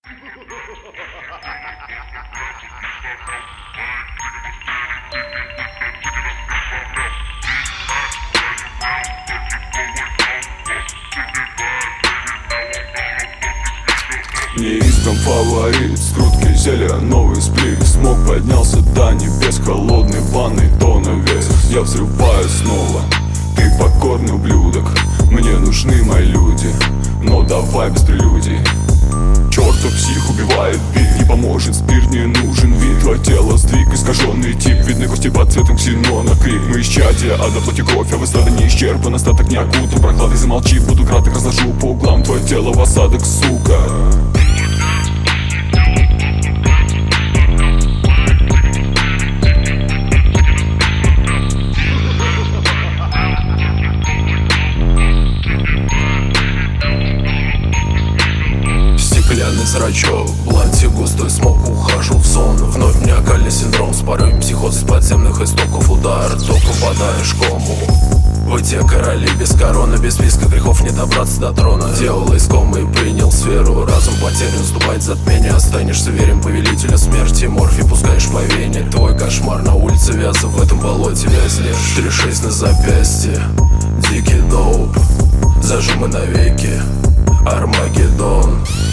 Неизбран фаворит, скрутки зелья, новый сплит. Смог поднялся до небес, холодный ванной тона вес. Я взрываю снова, ты покорный ублюдок. Мне нужны мои люди, но давай без прелюдий. Чертов псих убивает бит, не поможет спирт, не нужен вид. Твое тело сдвиг, искаженный тип, видны кости под цветом ксенона. Крик, мы исчадие, а до плоти кровь, а в эстрады не исчерпан, остаток не окутан прохладой. Замолчи, буду краток, разложу по углам твое тело в осадок, сука. Стеклянный зрачок, в платье густой смог, ухожу в сон. Вновь маниакальный синдром, с порой психоз из подземных истоков. Удар, только упадаешь в кому. Вы те короли без короны, без списка грехов не добраться до трона. Дьявол из комы принял сферу, разум потерян, ступает затмение. Останешься верен повелителю смерти, морфий пускаешь по вене. Твой кошмар на улице вяза, в этом болоте вязнешь. 3-6 на запястье, дикий доуп, зажимы навеки, Армагеддон.